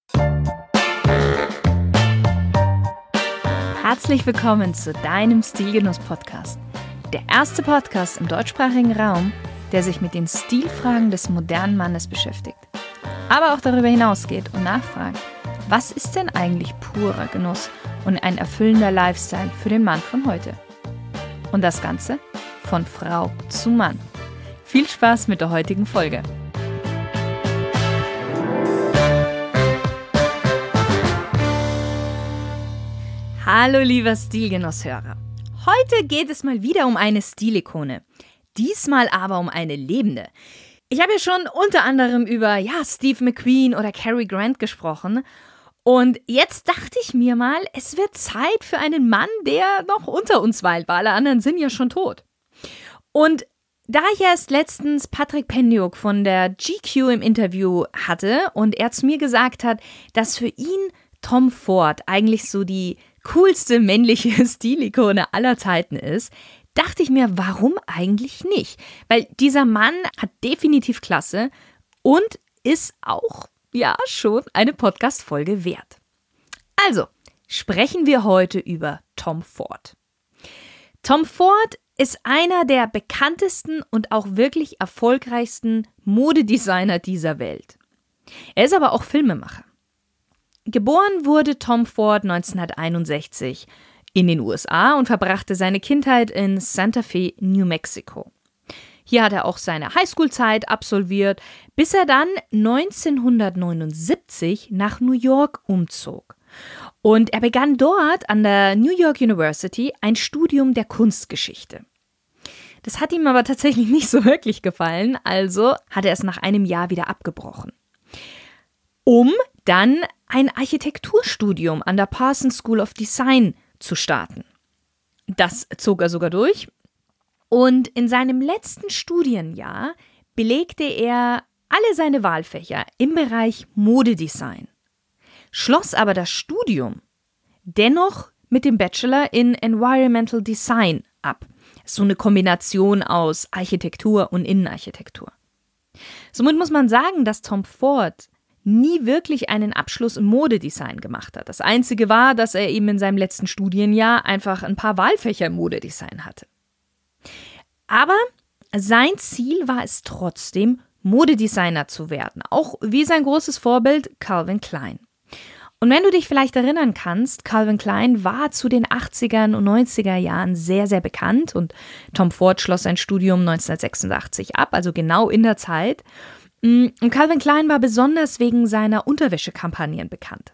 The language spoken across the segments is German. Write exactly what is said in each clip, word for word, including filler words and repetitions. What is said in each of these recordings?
Herzlich willkommen zu deinem Stilgenuss-Podcast. Der erste Podcast im deutschsprachigen Raum, der sich mit den Stilfragen des modernen Mannes beschäftigt. Aber auch darüber hinausgeht und nachfragt, was ist denn eigentlich purer Genuss und ein erfüllender Lifestyle für den Mann von heute? Und das Ganze von Frau zu Mann. Viel Spaß mit der heutigen Folge. Hallo lieber Stilgenusshörer. Heute geht es mal wieder um eine Stilikone. Diesmal aber um eine lebende. Ich habe ja schon unter anderem über ja, Steve McQueen oder Cary Grant gesprochen. Und jetzt dachte ich mir mal, es wird Zeit für einen Mann, der noch unter uns weilt, weil alle anderen sind ja schon tot. Und da ich erst letztens Patrick Pendiuk von der G Q im Interview hatte und er zu mir gesagt hat, dass für ihn Tom Ford eigentlich so die coolste männliche Stilikone aller Zeiten ist, dachte ich mir, warum eigentlich nicht? Weil dieser Mann hat definitiv Klasse und ist auch, ja, schon eine Podcast-Folge wert. Also, sprechen wir heute über Tom Ford. Tom Ford ist einer der bekanntesten und auch wirklich erfolgreichsten Modedesigner dieser Welt. Er ist aber auch Filmemacher. Geboren wurde Tom Ford neunzehnhunderteinundsechzig in den U S A und verbrachte seine Kindheit in Santa Fe, New Mexico. Hier hat er auch seine Highschool-Zeit absolviert, bis er dann neunzehnhundertneunundsiebzig nach New York umzog. Und er begann dort an der New York University ein Studium der Kunstgeschichte. Das hat ihm aber tatsächlich nicht so wirklich gefallen, also hat er es nach einem Jahr wieder abgebrochen. Um dann ein Architekturstudium an der Parsons School of Design zu starten. Das zog er sogar durch. Und in seinem letzten Studienjahr belegte er alle seine Wahlfächer im Bereich Modedesign, schloss aber das Studium dennoch mit dem Bachelor in Environmental Design ab. So eine Kombination aus Architektur und Innenarchitektur. Somit muss man sagen, dass Tom Ford nie wirklich einen Abschluss im Modedesign gemacht hat. Das Einzige war, dass er eben in seinem letzten Studienjahr einfach ein paar Wahlfächer im Modedesign hatte. Aber sein Ziel war es trotzdem, Modedesigner zu werden, auch wie sein großes Vorbild Calvin Klein. Und wenn du dich vielleicht erinnern kannst, Calvin Klein war zu den achtzigern und neunziger Jahren sehr, sehr bekannt und Tom Ford schloss sein Studium neunzehnhundertsechsundachtzig ab, also genau in der Zeit. Und Calvin Klein war besonders wegen seiner Unterwäschekampagnen bekannt.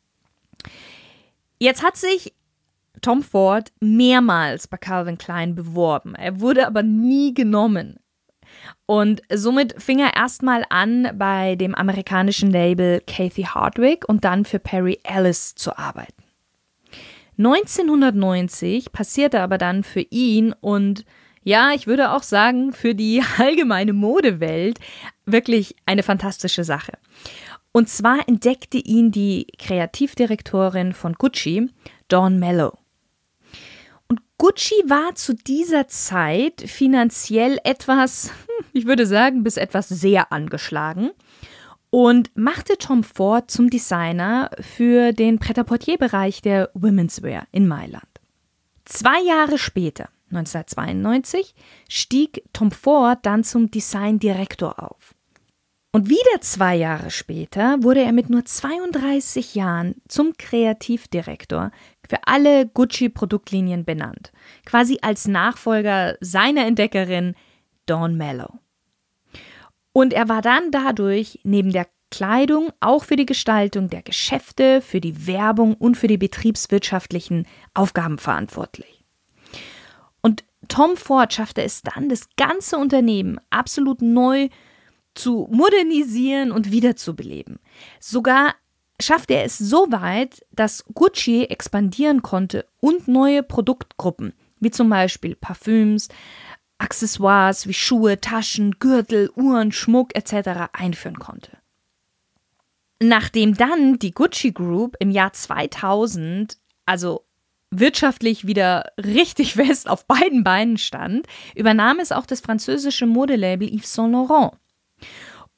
Jetzt hat sich Tom Ford mehrmals bei Calvin Klein beworben. Er wurde aber nie genommen. Und somit fing er erstmal an, bei dem amerikanischen Label Cathy Hardwick und dann für Perry Ellis zu arbeiten. neunzehnhundertneunzig passierte aber dann für ihn und ja, ich würde auch sagen, für die allgemeine Modewelt wirklich eine fantastische Sache. Und zwar entdeckte ihn die Kreativdirektorin von Gucci, Dawn Mello. Und Gucci war zu dieser Zeit finanziell etwas, ich würde sagen, bis etwas sehr angeschlagen und machte Tom Ford zum Designer für den Pret-à-Porter-Bereich der Women's Wear in Mailand. Zwei Jahre später, neunzehnhundertzweiundneunzig, stieg Tom Ford dann zum Designdirektor auf. Und wieder zwei Jahre später wurde er mit nur zweiunddreißig Jahren zum Kreativdirektor für alle Gucci-Produktlinien benannt, quasi als Nachfolger seiner Entdeckerin Dawn Mello. Und er war dann dadurch neben der Kleidung auch für die Gestaltung der Geschäfte, für die Werbung und für die betriebswirtschaftlichen Aufgaben verantwortlich. Und Tom Ford schaffte es dann, das ganze Unternehmen absolut neu zu modernisieren und wiederzubeleben. Sogar schaffte er es so weit, dass Gucci expandieren konnte und neue Produktgruppen, wie zum Beispiel Parfüms, Accessoires wie Schuhe, Taschen, Gürtel, Uhren, Schmuck et cetera einführen konnte. Nachdem dann die Gucci Group im Jahr zweitausend, also wirtschaftlich wieder richtig fest auf beiden Beinen stand, übernahm es auch das französische Modelabel Yves Saint Laurent. Und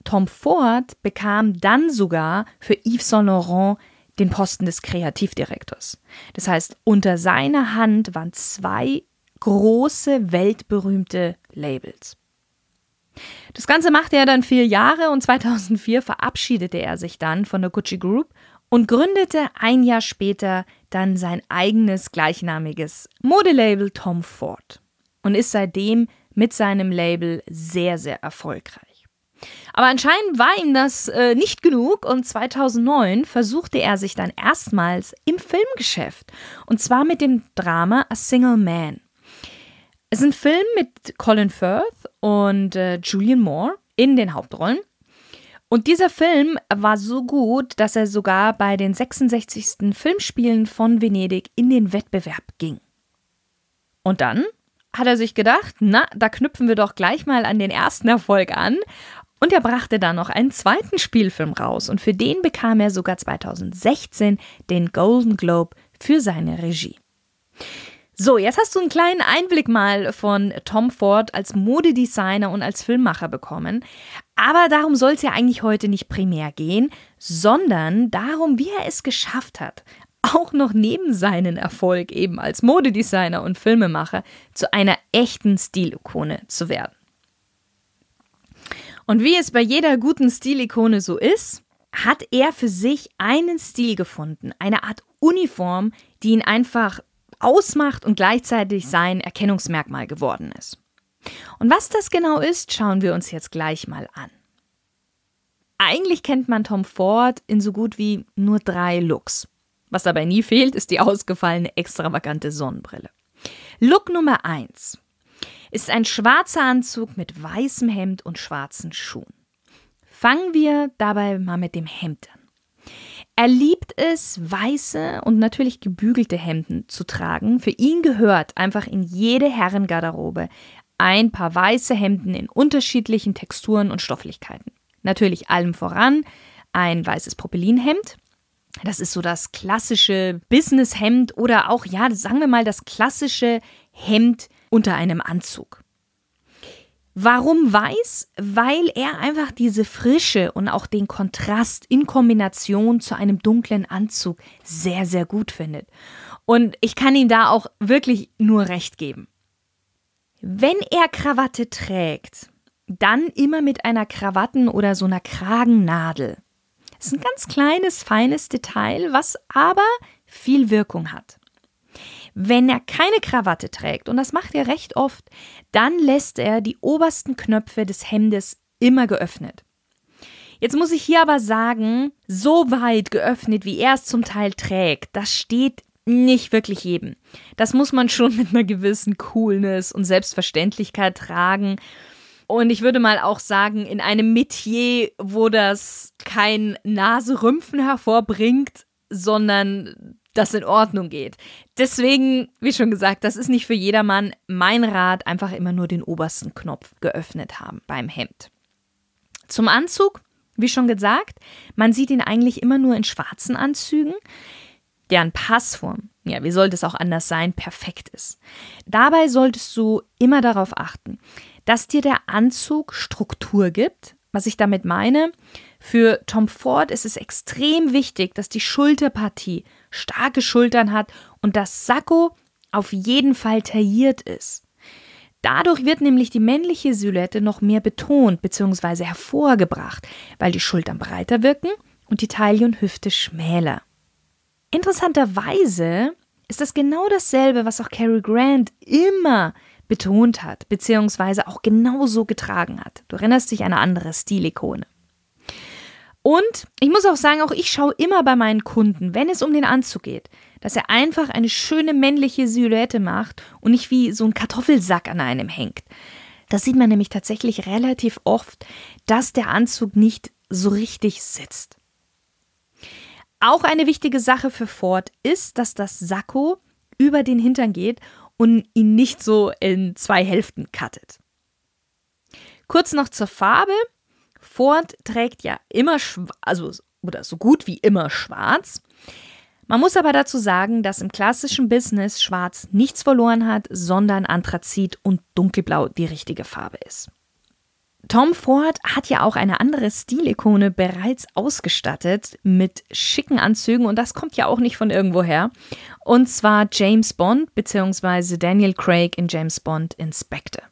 Tom Ford bekam dann sogar für Yves Saint Laurent den Posten des Kreativdirektors. Das heißt, unter seiner Hand waren zwei große, weltberühmte Labels. Das Ganze machte er dann vier Jahre und zweitausendvier verabschiedete er sich dann von der Gucci Group und gründete ein Jahr später dann sein eigenes gleichnamiges Modelabel Tom Ford und ist seitdem mit seinem Label sehr, sehr erfolgreich. Aber anscheinend war ihm das äh, nicht genug und zweitausendneun versuchte er sich dann erstmals im Filmgeschäft und zwar mit dem Drama A Single Man. Es ist ein Film mit Colin Firth und äh, Julianne Moore in den Hauptrollen. Und dieser Film war so gut, dass er sogar bei den sechsundsechzigsten Filmspielen von Venedig in den Wettbewerb ging. Und dann hat er sich gedacht, na, da knüpfen wir doch gleich mal an den ersten Erfolg an. Und er brachte dann noch einen zweiten Spielfilm raus. Und für den bekam er sogar zweitausendsechzehn den Golden Globe für seine Regie. So, jetzt hast du einen kleinen Einblick mal von Tom Ford als Modedesigner und als Filmemacher bekommen. Aber darum soll es ja eigentlich heute nicht primär gehen, sondern darum, wie er es geschafft hat, auch noch neben seinen Erfolg eben als Modedesigner und Filmemacher zu einer echten Stilikone zu werden. Und wie es bei jeder guten Stilikone so ist, hat er für sich einen Stil gefunden, eine Art Uniform, die ihn einfach ausmacht und gleichzeitig sein Erkennungsmerkmal geworden ist. Und was das genau ist, schauen wir uns jetzt gleich mal an. Eigentlich kennt man Tom Ford in so gut wie nur drei Looks. Was dabei nie fehlt, ist die ausgefallene, extravagante Sonnenbrille. Look Nummer eins ist ein schwarzer Anzug mit weißem Hemd und schwarzen Schuhen. Fangen wir dabei mal mit dem Hemd an. Er liebt es, weiße und natürlich gebügelte Hemden zu tragen. Für ihn gehört einfach in jede Herrengarderobe ein paar weiße Hemden in unterschiedlichen Texturen und Stofflichkeiten. Natürlich allem voran ein weißes Propylinhemd. Das ist so das klassische Businesshemd oder auch, ja, sagen wir mal, das klassische Hemd unter einem Anzug. Warum weiß? Weil er einfach diese Frische und auch den Kontrast in Kombination zu einem dunklen Anzug sehr, sehr gut findet. Und ich kann ihm da auch wirklich nur recht geben. Wenn er Krawatte trägt, dann immer mit einer Krawatten- oder so einer Kragennadel. Das ist ein ganz kleines, feines Detail, was aber viel Wirkung hat. Wenn er keine Krawatte trägt, und das macht er recht oft, dann lässt er die obersten Knöpfe des Hemdes immer geöffnet. Jetzt muss ich hier aber sagen, so weit geöffnet, wie er es zum Teil trägt, das steht nicht wirklich jedem. Das muss man schon mit einer gewissen Coolness und Selbstverständlichkeit tragen. Und ich würde mal auch sagen, in einem Metier, wo das kein Naserümpfen hervorbringt, sondern das in Ordnung geht. Deswegen, wie schon gesagt, das ist nicht für jedermann. Mein Rat, einfach immer nur den obersten Knopf geöffnet haben beim Hemd. Zum Anzug, wie schon gesagt, man sieht ihn eigentlich immer nur in schwarzen Anzügen, deren Passform, ja, wie sollte es auch anders sein, perfekt ist. Dabei solltest du immer darauf achten, dass dir der Anzug Struktur gibt. Was ich damit meine, für Tom Ford ist es extrem wichtig, dass die Schulterpartie starke Schultern hat und das Sakko auf jeden Fall tailliert ist. Dadurch wird nämlich die männliche Silhouette noch mehr betont bzw. hervorgebracht, weil die Schultern breiter wirken und die Taille und Hüfte schmäler. Interessanterweise ist das genau dasselbe, was auch Cary Grant immer betont hat, beziehungsweise auch genauso getragen hat. Du erinnerst dich an eine andere Stilikone. Und ich muss auch sagen, auch ich schaue immer bei meinen Kunden, wenn es um den Anzug geht, dass er einfach eine schöne männliche Silhouette macht und nicht wie so ein Kartoffelsack an einem hängt. Das sieht man nämlich tatsächlich relativ oft, dass der Anzug nicht so richtig sitzt. Auch eine wichtige Sache für Ford ist, dass das Sakko über den Hintern geht und ihn nicht so in zwei Hälften cuttet. Kurz noch zur Farbe. Ford trägt ja immer, schwa- also oder so gut wie immer schwarz. Man muss aber dazu sagen, dass im klassischen Business schwarz nichts verloren hat, sondern Anthrazit und dunkelblau die richtige Farbe ist. Tom Ford hat ja auch eine andere Stilikone bereits ausgestattet mit schicken Anzügen und das kommt ja auch nicht von irgendwoher. Und zwar James Bond bzw. Daniel Craig in James Bond Inspector.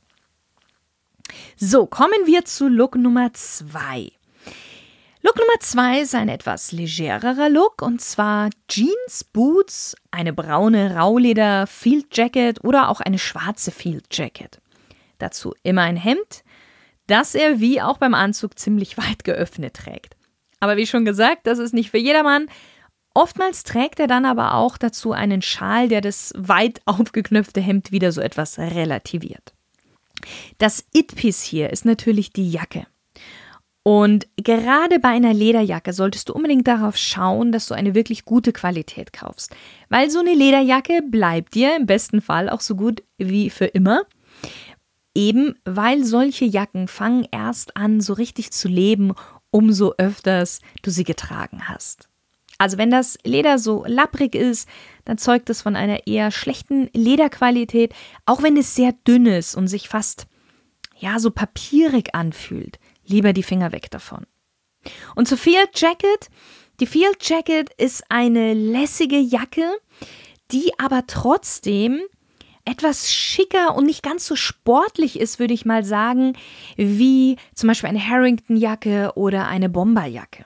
So, kommen wir zu Look Nummer zwei. Look Nummer zwei ist ein etwas legererer Look und zwar Jeans, Boots, eine braune Rauleder Field Jacket oder auch eine schwarze Field Jacket. Dazu immer ein Hemd, das er wie auch beim Anzug ziemlich weit geöffnet trägt. Aber wie schon gesagt, das ist nicht für jedermann. Oftmals trägt er dann aber auch dazu einen Schal, der das weit aufgeknöpfte Hemd wieder so etwas relativiert. Das It-Piece hier ist natürlich die Jacke. Und gerade bei einer Lederjacke solltest du unbedingt darauf schauen, dass du eine wirklich gute Qualität kaufst. Weil so eine Lederjacke bleibt dir im besten Fall auch so gut wie für immer. Eben weil solche Jacken fangen erst an, so richtig zu leben, umso öfters du sie getragen hast. Also wenn das Leder so lapprig ist, dann zeugt es von einer eher schlechten Lederqualität, auch wenn es sehr dünn ist und sich fast, ja, so papierig anfühlt. Lieber die Finger weg davon. Und zur Field Jacket. Die Field Jacket ist eine lässige Jacke, die aber trotzdem etwas schicker und nicht ganz so sportlich ist, würde ich mal sagen, wie zum Beispiel eine Harrington-Jacke oder eine Bomberjacke.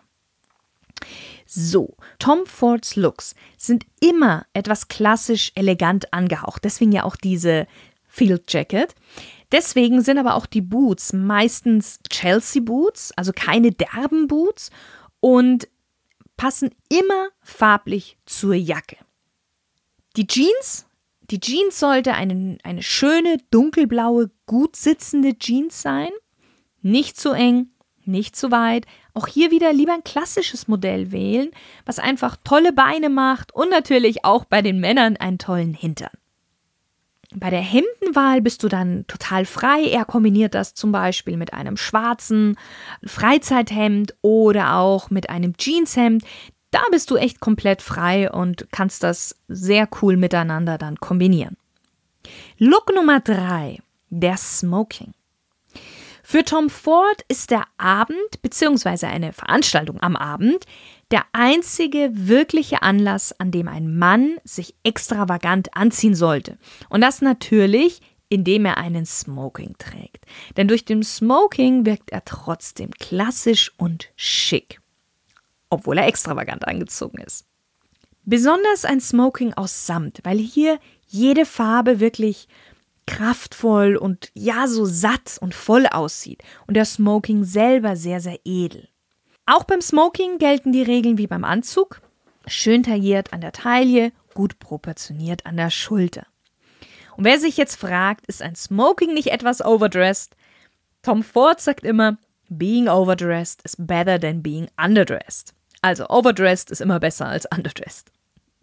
So, Tom Fords Looks sind immer etwas klassisch elegant angehaucht, deswegen ja auch diese Field Jacket. Deswegen sind aber auch die Boots meistens Chelsea Boots, also keine derben Boots und passen immer farblich zur Jacke. Die Jeans Die Jeans sollte eine, eine schöne, dunkelblaue, gut sitzende Jeans sein. Nicht zu eng, nicht zu weit. Auch hier wieder lieber ein klassisches Modell wählen, was einfach tolle Beine macht und natürlich auch bei den Männern einen tollen Hintern. Bei der Hemdenwahl bist du dann total frei. Er kombiniert das zum Beispiel mit einem schwarzen Freizeithemd oder auch mit einem Jeanshemd. Da bist du echt komplett frei und kannst das sehr cool miteinander dann kombinieren. Look Nummer drei, der Smoking. Für Tom Ford ist der Abend bzw. eine Veranstaltung am Abend der einzige wirkliche Anlass, an dem ein Mann sich extravagant anziehen sollte. Und das natürlich, indem er einen Smoking trägt. Denn durch den Smoking wirkt er trotzdem klassisch und schick, obwohl er extravagant angezogen ist. Besonders ein Smoking aus Samt, weil hier jede Farbe wirklich kraftvoll und ja so satt und voll aussieht und der Smoking selber sehr, sehr edel. Auch beim Smoking gelten die Regeln wie beim Anzug. Schön tailliert an der Taille, gut proportioniert an der Schulter. Und wer sich jetzt fragt, ist ein Smoking nicht etwas overdressed? Tom Ford sagt immer, being overdressed is better than being underdressed. Also overdressed ist immer besser als underdressed.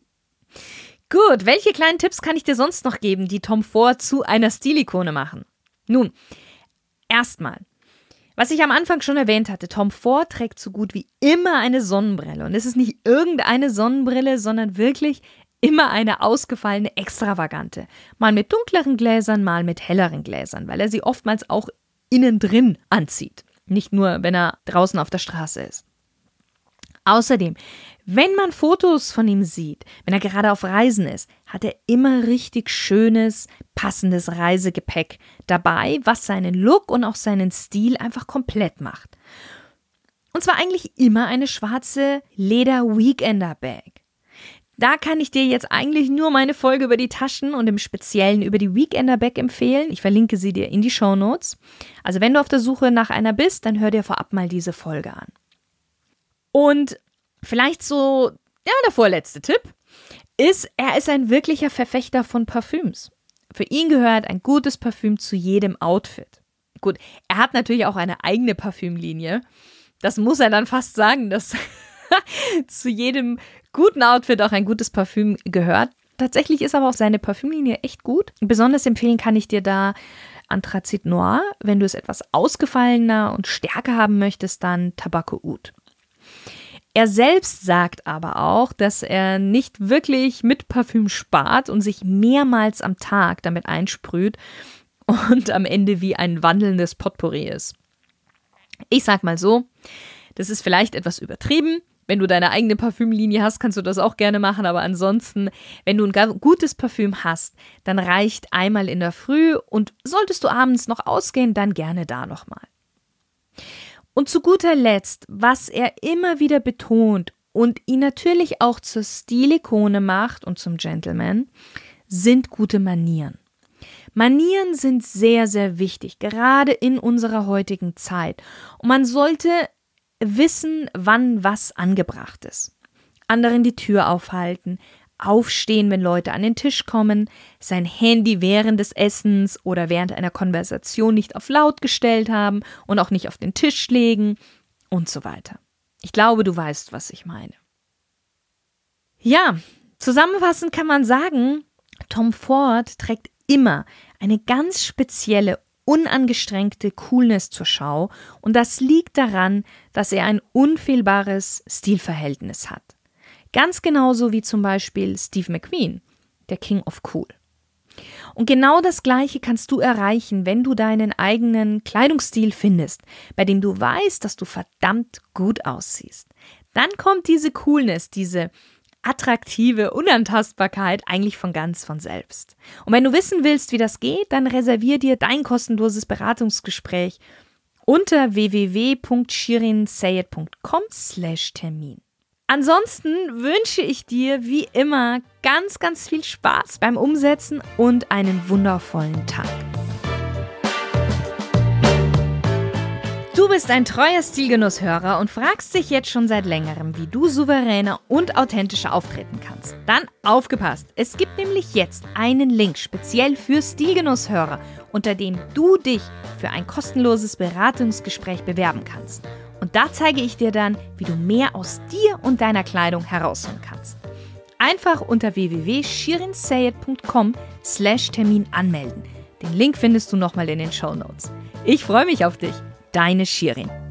Gut, welche kleinen Tipps kann ich dir sonst noch geben, die Tom Ford zu einer Stilikone machen? Nun, erstmal, was ich am Anfang schon erwähnt hatte, Tom Ford trägt so gut wie immer eine Sonnenbrille. Und es ist nicht irgendeine Sonnenbrille, sondern wirklich immer eine ausgefallene, extravagante. Mal mit dunkleren Gläsern, mal mit helleren Gläsern, weil er sie oftmals auch innen drin anzieht. Nicht nur, wenn er draußen auf der Straße ist. Außerdem, wenn man Fotos von ihm sieht, wenn er gerade auf Reisen ist, hat er immer richtig schönes, passendes Reisegepäck dabei, was seinen Look und auch seinen Stil einfach komplett macht. Und zwar eigentlich immer eine schwarze Leder-Weekender-Bag. Da kann ich dir jetzt eigentlich nur meine Folge über die Taschen und im Speziellen über die Weekender-Bag empfehlen. Ich verlinke sie dir in die Shownotes. Also wenn du auf der Suche nach einer bist, dann hör dir vorab mal diese Folge an. Und vielleicht so, ja, der vorletzte Tipp ist, er ist ein wirklicher Verfechter von Parfüms. Für ihn gehört ein gutes Parfüm zu jedem Outfit. Gut, er hat natürlich auch eine eigene Parfümlinie. Das muss er dann fast sagen, dass zu jedem guten Outfit auch ein gutes Parfüm gehört. Tatsächlich ist aber auch seine Parfümlinie echt gut. Besonders empfehlen kann ich dir da Anthrazit Noir. Wenn du es etwas ausgefallener und stärker haben möchtest, dann Tobacco Oud. Er selbst sagt aber auch, dass er nicht wirklich mit Parfüm spart und sich mehrmals am Tag damit einsprüht und am Ende wie ein wandelndes Potpourri ist. Ich sag mal so, das ist vielleicht etwas übertrieben. Wenn du deine eigene Parfümlinie hast, kannst du das auch gerne machen. Aber ansonsten, wenn du ein gutes Parfüm hast, dann reicht einmal in der Früh. Und solltest du abends noch ausgehen, dann gerne da nochmal. Und zu guter Letzt, was er immer wieder betont und ihn natürlich auch zur Stilikone macht und zum Gentleman, sind gute Manieren. Manieren sind sehr, sehr wichtig, gerade in unserer heutigen Zeit. Und man sollte wissen, wann was angebracht ist. Anderen die Tür aufhalten, aufstehen, wenn Leute an den Tisch kommen, sein Handy während des Essens oder während einer Konversation nicht auf laut gestellt haben und auch nicht auf den Tisch legen und so weiter. Ich glaube, du weißt, was ich meine. Ja, zusammenfassend kann man sagen, Tom Ford trägt immer eine ganz spezielle, unangestrengte Coolness zur Schau und das liegt daran, dass er ein unfehlbares Stilverhältnis hat. Ganz genauso wie zum Beispiel Steve McQueen, der King of Cool. Und genau das Gleiche kannst du erreichen, wenn du deinen eigenen Kleidungsstil findest, bei dem du weißt, dass du verdammt gut aussiehst. Dann kommt diese Coolness, diese attraktive Unantastbarkeit eigentlich von ganz von selbst. Und wenn du wissen willst, wie das geht, dann reservier dir dein kostenloses Beratungsgespräch unter w w w punkt shirin sayed punkt com slash Termin. Ansonsten wünsche ich dir wie immer ganz, ganz viel Spaß beim Umsetzen und einen wundervollen Tag. Du bist ein treuer Stilgenusshörer und fragst dich jetzt schon seit längerem, wie du souveräner und authentischer auftreten kannst. Dann aufgepasst! Es gibt nämlich jetzt einen Link speziell für Stilgenusshörer, unter dem du dich für ein kostenloses Beratungsgespräch bewerben kannst. Und da zeige ich dir dann, wie du mehr aus dir und deiner Kleidung herausholen kannst. Einfach unter w w w punkt shirin sayed punkt com slash Termin anmelden. Den Link findest du nochmal in den Shownotes. Ich freue mich auf dich. Deine Shirin.